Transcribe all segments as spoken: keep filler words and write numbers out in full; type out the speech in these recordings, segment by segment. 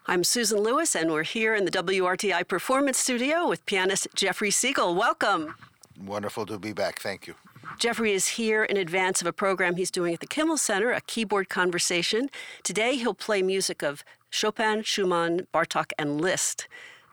I'm Susan Lewis, and we're here in the W R T I Performance Studio with pianist Jeffrey Siegel. Welcome. Wonderful to be back. Thank you. Jeffrey is here in advance of a program he's doing at the Kimmel Center, a keyboard conversation. Today, he'll play music of Chopin, Schumann, Bartók, and Liszt.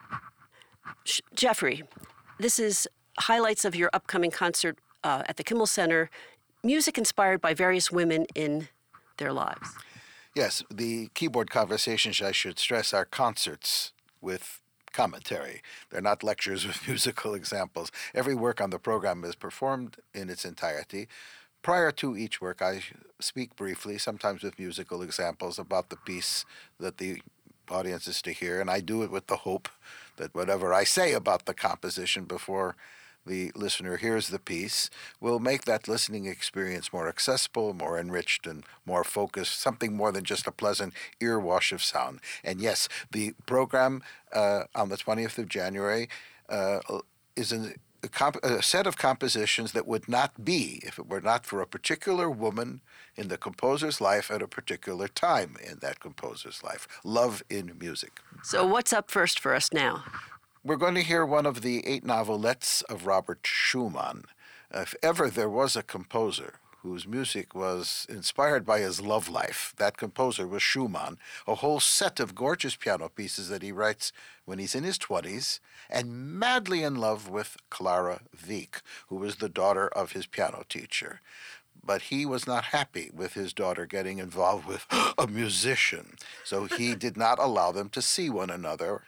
Sh- Jeffrey, this is highlights of your upcoming concert uh, at the Kimmel Center, music inspired by various women in their lives. Yes, the keyboard conversations, I should stress, are concerts with commentary. They're not lectures with musical examples. Every work on the program is performed in its entirety. Prior to each work, I speak briefly, sometimes with musical examples, about the piece that the audience is to hear, and I do it with the hope that whatever I say about the composition before the listener hears the piece will make that listening experience more accessible, more enriched, and more focused, something more than just a pleasant ear wash of sound. And yes, the program uh, on the twentieth of January uh, is an, a, comp- a set of compositions that would not be if it were not for a particular woman in the composer's life at a particular time in that composer's life. Love in music. So what's up first for us now? We're going to hear one of the eight novelettes of Robert Schumann. If ever there was a composer whose music was inspired by his love life, that composer was Schumann. A whole set of gorgeous piano pieces that he writes when he's in his twenties and madly in love with Clara Wieck, who was the daughter of his piano teacher. But he was not happy with his daughter getting involved with a musician, so he did not allow them to see one another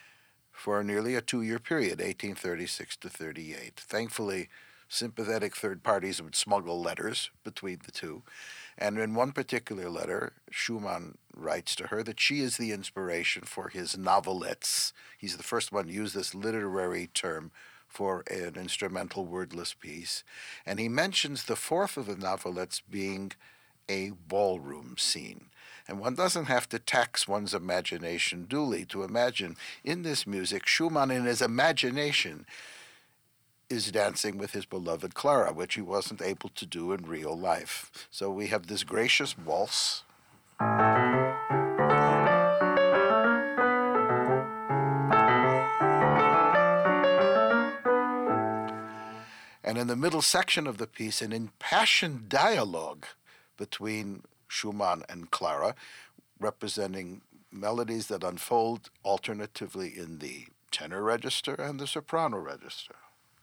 for nearly a two-year period, eighteen thirty-six to thirty-eight. Thankfully, sympathetic third parties would smuggle letters between the two. And in one particular letter, Schumann writes to her that she is the inspiration for his novelettes. He's the first one to use this literary term for an instrumental wordless piece. And he mentions the fourth of the novelettes being a ballroom scene. And one doesn't have to tax one's imagination duly to imagine in this music, Schumann in his imagination is dancing with his beloved Clara, which he wasn't able to do in real life. So we have this gracious waltz. And in the middle section of the piece, an impassioned dialogue between Schumann and Clara, representing melodies that unfold alternatively in the tenor register and the soprano register.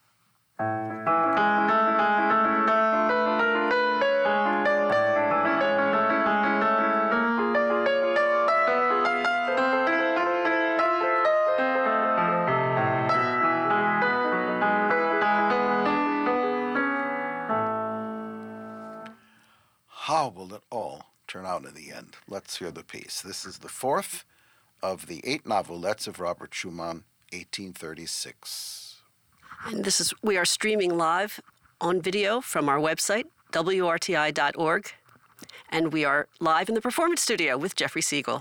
How will it all turn out in the end? Let's hear the piece. This is the fourth of the eight novelettes of Robert Schumann, eighteen thirty-six. And this is we are streaming live on video from our website, W R T I dot org, and we are live in the Performance Studio with Jeffrey Siegel.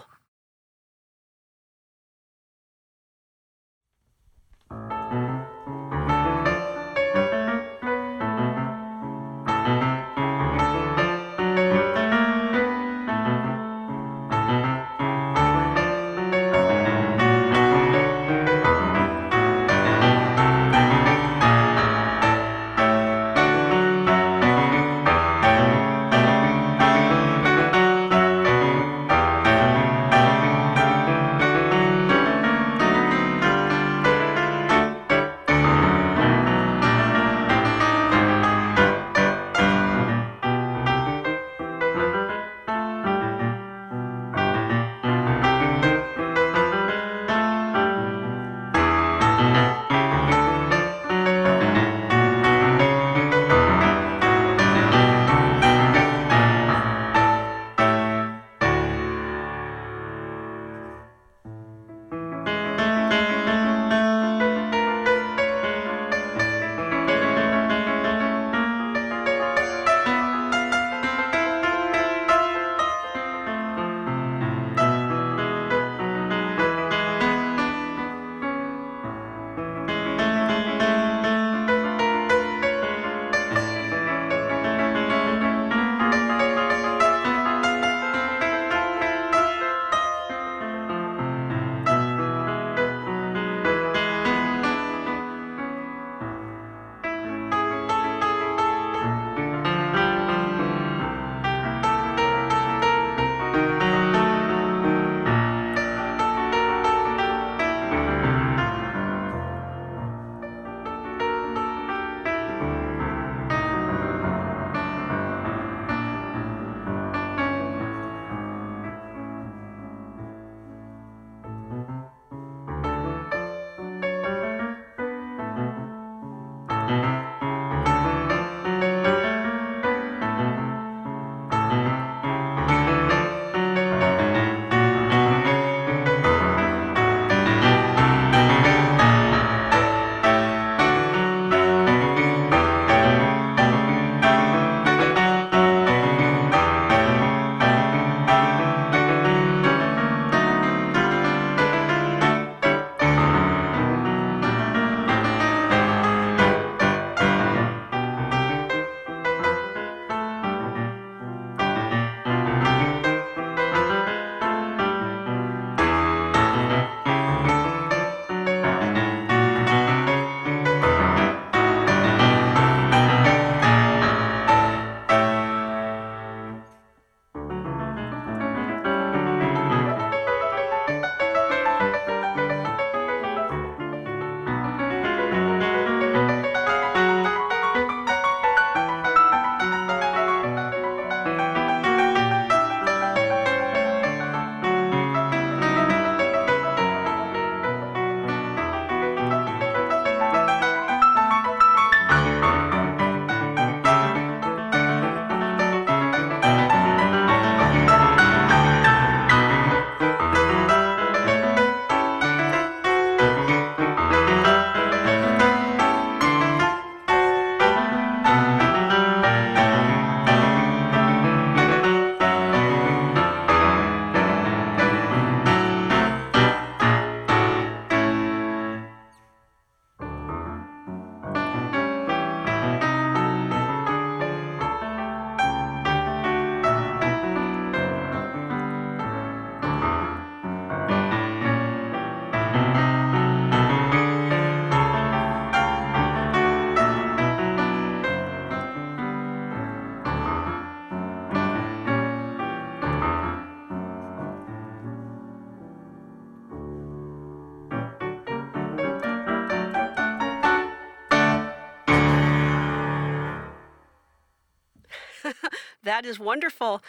That is wonderful.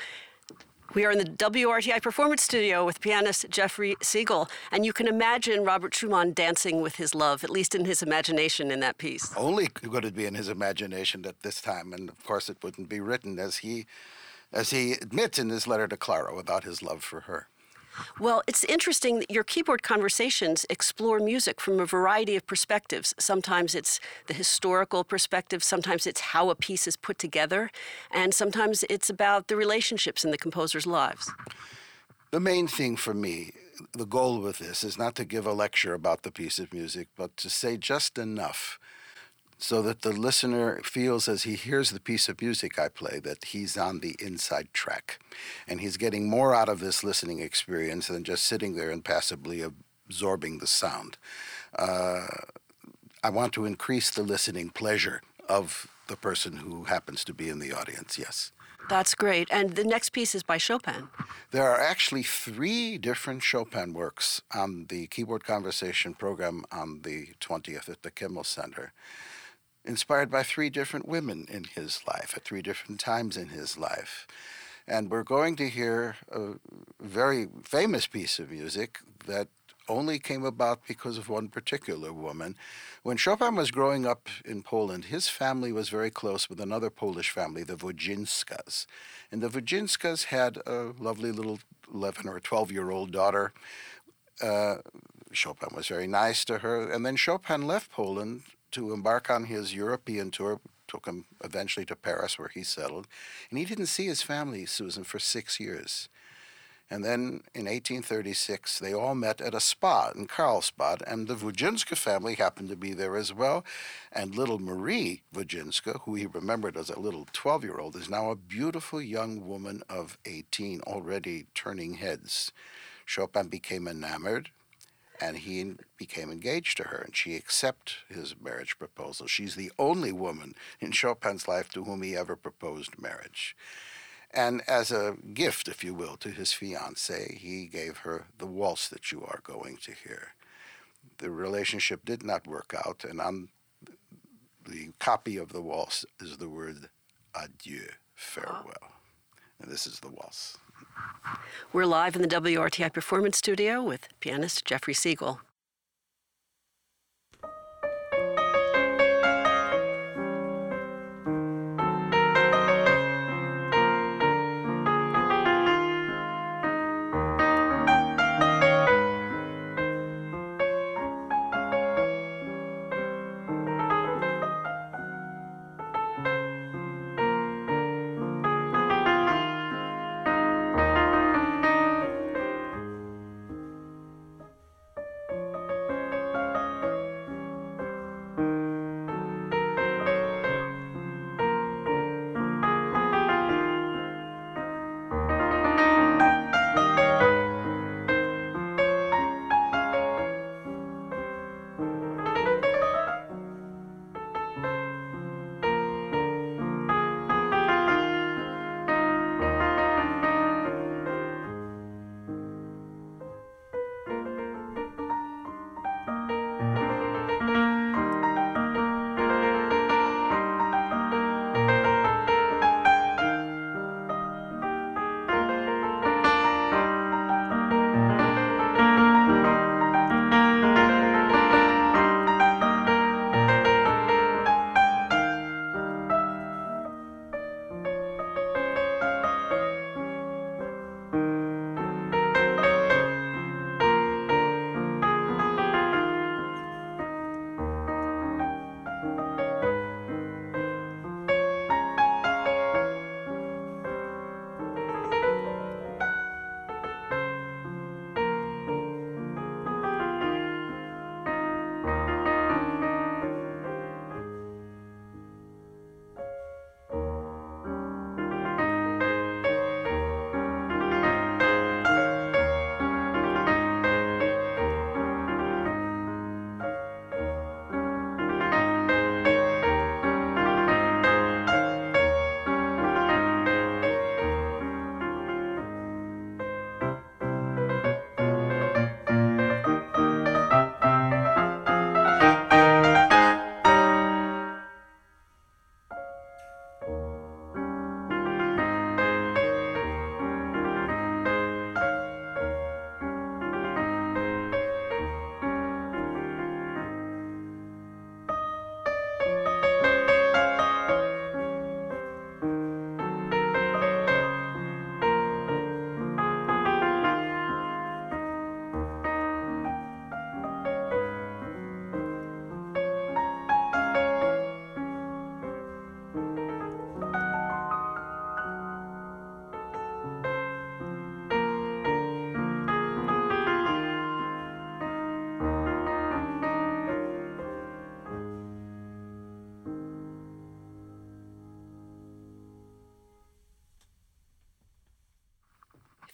We are in the W R T I Performance Studio with pianist Jeffrey Siegel, and you can imagine Robert Schumann dancing with his love, at least in his imagination in that piece. Only could it be in his imagination at this time, and of course it wouldn't be written as he, as he admits in his letter to Clara, without his love for her. Well, it's interesting that your keyboard conversations explore music from a variety of perspectives. Sometimes it's the historical perspective, sometimes it's how a piece is put together, and sometimes it's about the relationships in the composer's lives. The main thing for me, the goal with this, is not to give a lecture about the piece of music, but to say just enough so that the listener feels as he hears the piece of music I play that he's on the inside track. And he's getting more out of this listening experience than just sitting there and passively absorbing the sound. Uh, I want to increase the listening pleasure of the person who happens to be in the audience, yes. That's great. And the next piece is by Chopin. There are actually three different Chopin works on the Keyboard Conversation program on the twentieth at the Kimmel Center, inspired by three different women in his life at three different times in his life. And we're going to hear a very famous piece of music that only came about because of one particular woman. When Chopin was growing up in Poland, his family was very close with another Polish family, the Wodzinskas. And the Wodzinskas had a lovely little eleven or twelve-year-old daughter. Uh, Chopin was very nice to her. And then Chopin left Poland to embark on his European tour, took him eventually to Paris where he settled. And he didn't see his family, Susan, for six years. And then in eighteen thirty-six, they all met at a spa in Karlsbad, and the Wodzinska family happened to be there as well. And little Marie Wodzinska, who he remembered as a little twelve-year-old, is now a beautiful young woman of eighteen, already turning heads. Chopin became enamored, and he became engaged to her, and she accepted his marriage proposal. She's the only woman in Chopin's life to whom he ever proposed marriage. And as a gift, if you will, to his fiancée, he gave her the waltz that you are going to hear. The relationship did not work out, and on the copy of the waltz is the word adieu, farewell. And this is the waltz. We're live in the W R T I Performance Studio with pianist Jeffrey Siegel.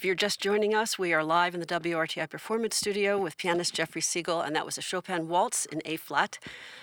If you're just joining us, we are live in the W R T I Performance Studio with pianist Jeffrey Siegel, and that was a Chopin waltz in A-flat.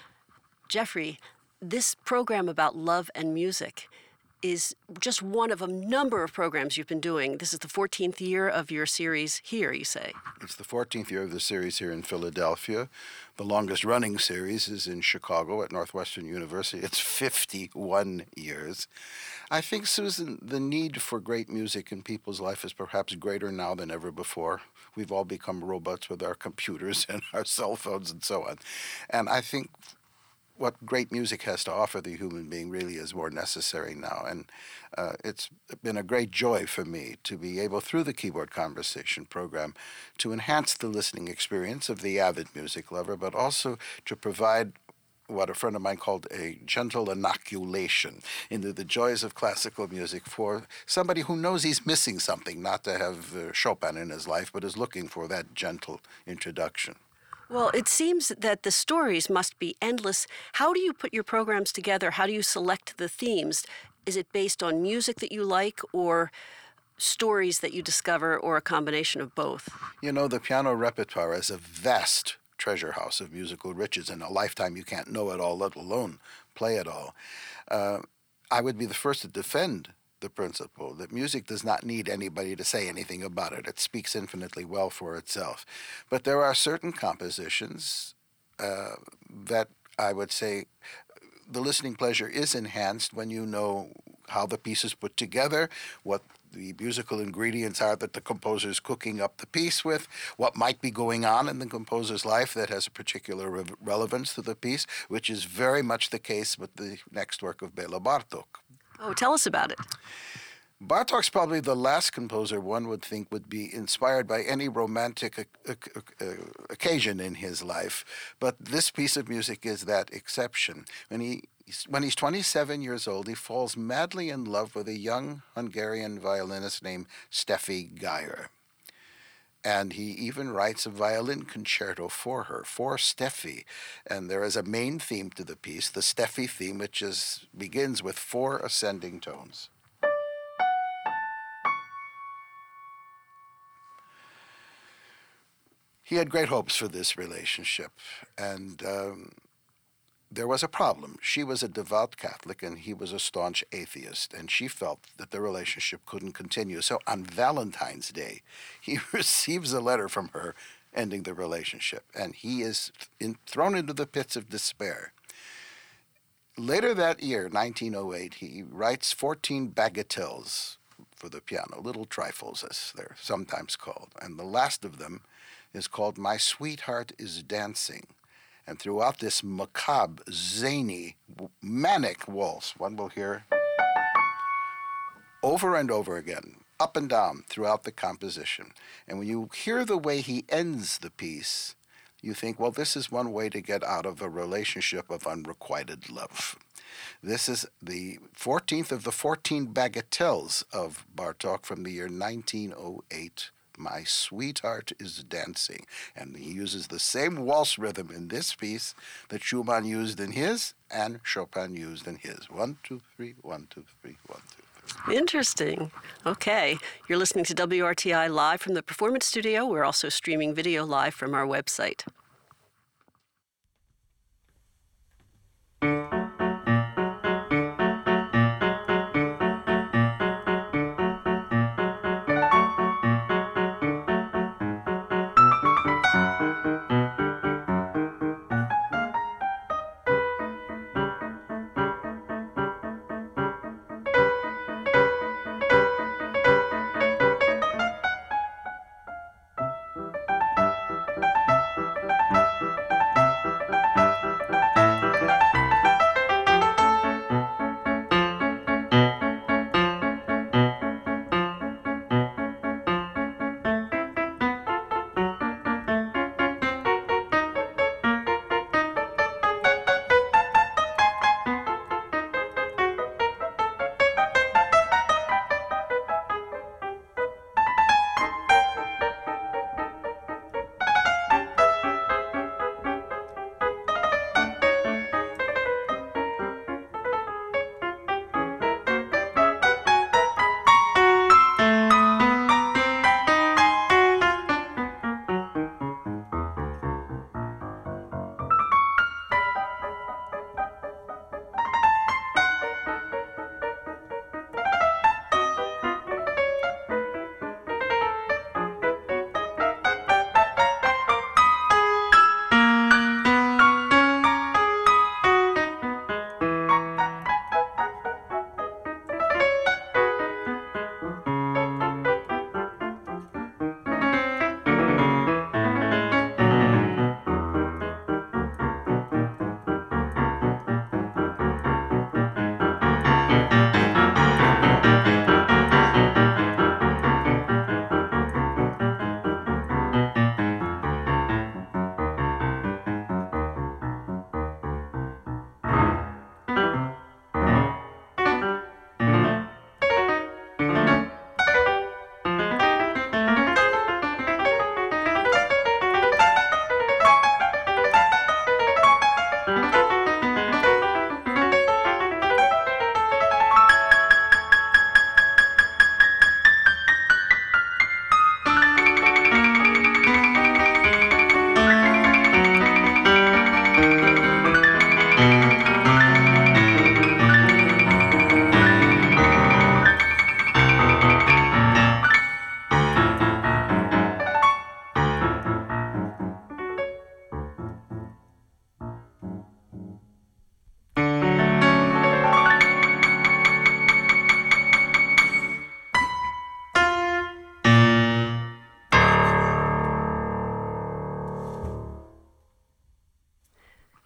Jeffrey, this program about love and music is just one of a number of programs you've been doing. This is the fourteenth year of your series here, you say. It's the fourteenth year of the series here in Philadelphia. The longest running series is in Chicago at Northwestern University. It's fifty-one years. I think, Susan, the need for great music in people's life is perhaps greater now than ever before. We've all become robots with our computers and our cell phones and so on. And I think what great music has to offer the human being really is more necessary now. And uh, it's been a great joy for me to be able, through the Keyboard Conversation program, to enhance the listening experience of the avid music lover, but also to provide what a friend of mine called a gentle inoculation into the joys of classical music for somebody who knows he's missing something, not to have uh, Chopin in his life, but is looking for that gentle introduction. Well, it seems that the stories must be endless. How do you put your programs together? How do you select the themes? Is it based on music that you like or stories that you discover, or a combination of both? You know, the piano repertoire is a vast treasure house of musical riches. In a lifetime, you can't know it all, let alone play it all. Uh, I would be the first to defend the principle that music does not need anybody to say anything about it. It speaks infinitely well for itself. But there are certain compositions uh, that I would say the listening pleasure is enhanced when you know how the piece is put together, what the musical ingredients are that the composer is cooking up the piece with, what might be going on in the composer's life that has a particular re- relevance to the piece, which is very much the case with the next work of Bela Bartók. Oh, tell us about it. Bartók's probably the last composer one would think would be inspired by any romantic o- o- o- occasion in his life, but this piece of music is that exception. When he when he's twenty-seven years old, he falls madly in love with a young Hungarian violinist named Steffi Geyer. And he even writes a violin concerto for her, for Steffi. And there is a main theme to the piece, the Steffi theme, which is, begins with four ascending tones. He had great hopes for this relationship, and um, there was a problem. She was a devout Catholic, and he was a staunch atheist, and she felt that the relationship couldn't continue. So on Valentine's Day, he receives a letter from her ending the relationship, and he is in, thrown into the pits of despair. Later that year, nineteen oh eight, he writes fourteen bagatelles for the piano, little trifles, as they're sometimes called, and the last of them is called My Sweetheart is Dancing. And throughout this macabre, zany, manic waltz, one will hear over and over again, up and down throughout the composition. And when you hear the way he ends the piece, you think, well, this is one way to get out of a relationship of unrequited love. This is the fourteenth of the fourteen bagatelles of Bartók from the year nineteen oh eight. My Sweetheart is Dancing. And he uses the same waltz rhythm in this piece that Schumann used in his and Chopin used in his. One, two, three, one, two, three, one, two, three. Interesting. Okay. You're listening to W R T I live from the Performance Studio. We're also streaming video live from our website.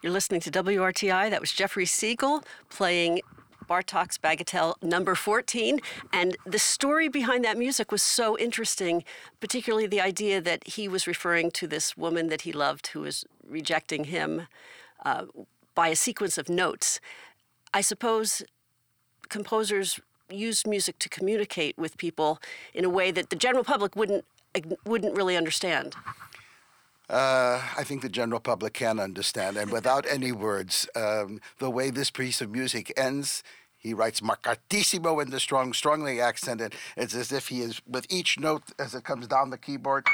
You're listening to W R T I. That was Jeffrey Siegel playing Bartók's Bagatelle number fourteen. And the story behind that music was so interesting, particularly the idea that he was referring to this woman that he loved who was rejecting him uh, by a sequence of notes. I suppose composers use music to communicate with people in a way that the general public wouldn't wouldn't really understand. Uh, I think the general public can understand, and without any words, um, the way this piece of music ends, he writes marcatissimo in the strong, strongly accented. It's as if he is, with each note as it comes down the keyboard,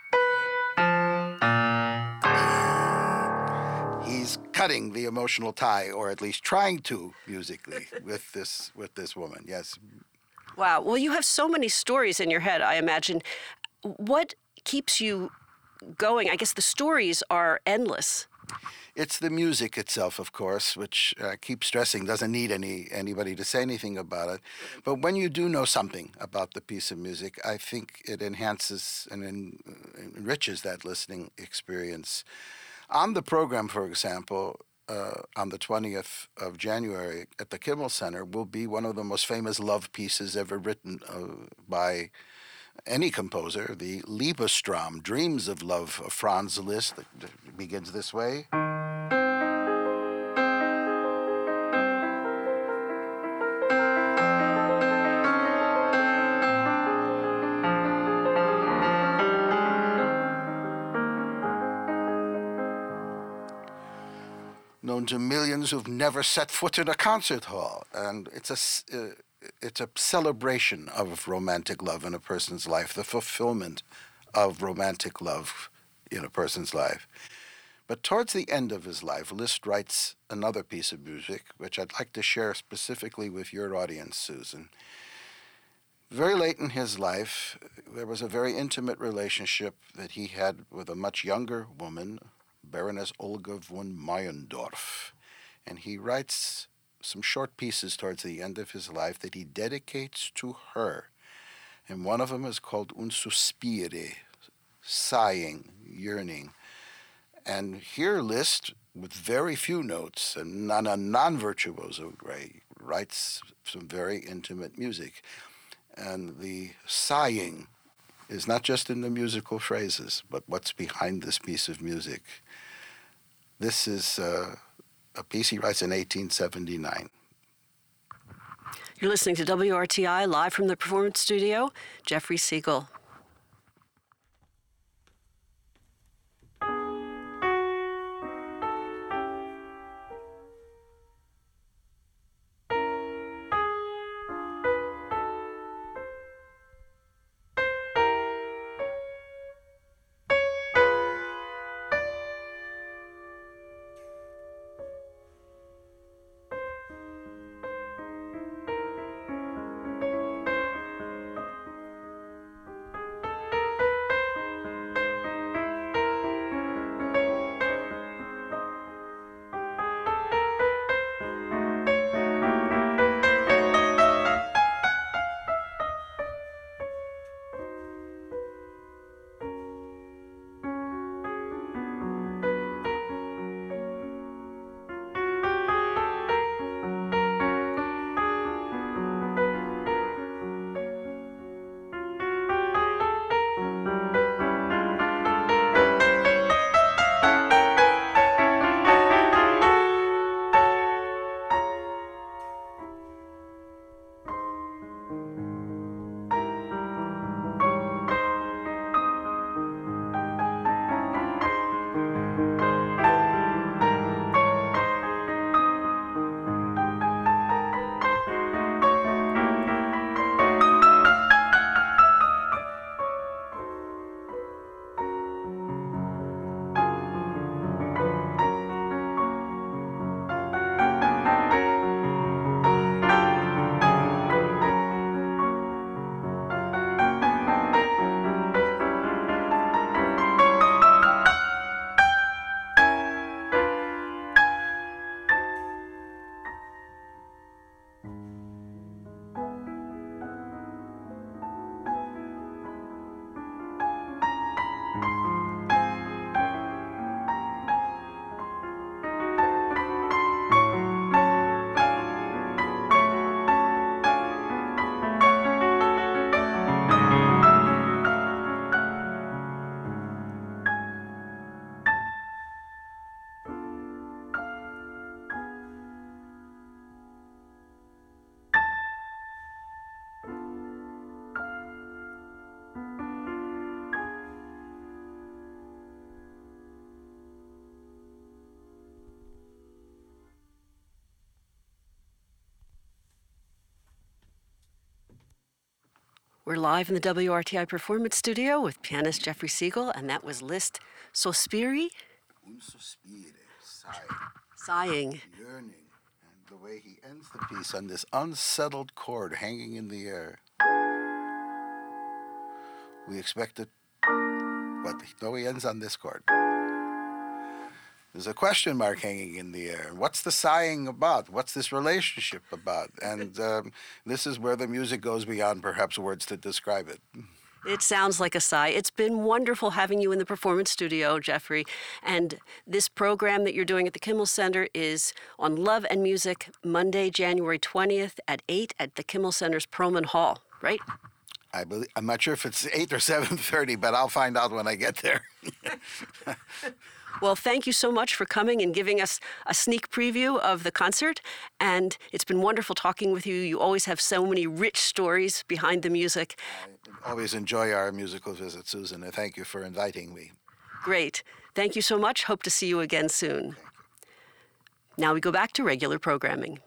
he's cutting the emotional tie, or at least trying to musically, with this with this woman. Yes. Wow. Well, you have so many stories in your head, I imagine. What keeps you going? I guess the stories are endless. It's the music itself, of course, which I keep stressing doesn't need any anybody to say anything about it. But when you do know something about the piece of music, I think it enhances and en- enriches that listening experience. On the program, for example, uh, on the twentieth of January at the Kimmel Center will be one of the most famous love pieces ever written uh, by any composer, the Liebestraum, Dreams of Love of Franz Liszt, that begins this way. Known to millions who've never set foot in a concert hall, and it's a uh, it's a celebration of romantic love in a person's life, the fulfillment of romantic love in a person's life. But towards the end of his life, Liszt writes another piece of music, which I'd like to share specifically with your audience, Susan. Very late in his life, there was a very intimate relationship that he had with a much younger woman, Baroness Olga von Meyendorff. And he writes some short pieces towards the end of his life that he dedicates to her. And one of them is called Un Suspire, sighing, yearning. And here Liszt, with very few notes and on a non-virtuoso way, writes some very intimate music. And the sighing is not just in the musical phrases, but what's behind this piece of music. This is uh, a piece he writes in eighteen seventy-nine. You're listening to W R T I live from the Performance Studio. Jeffrey Siegel. We're live in the W R T I Performance Studio with pianist Jeffrey Siegel, and that was Liszt Sospiri. Un sospire, sigh, Sighing. yearning. And the way he ends the piece on this unsettled chord hanging in the air. We expect it, but no, he ends on this chord. There's a question mark hanging in the air. What's the sighing about? What's this relationship about? And um, this is where the music goes beyond perhaps words to describe it. It sounds like a sigh. It's been wonderful having you in the Performance Studio, Jeffrey. And this program that you're doing at the Kimmel Center is on Love and Music, Monday, January twentieth at eight at the Kimmel Center's Perlman Hall, right? I believe, I'm not sure if it's eight or seven thirty, but I'll find out when I get there. Well, thank you so much for coming and giving us a sneak preview of the concert. And it's been wonderful talking with you. You always have so many rich stories behind the music. I always enjoy our musical visit, Susan, and thank you for inviting me. Great. Thank you so much. Hope to see you again soon. Now we go back to regular programming.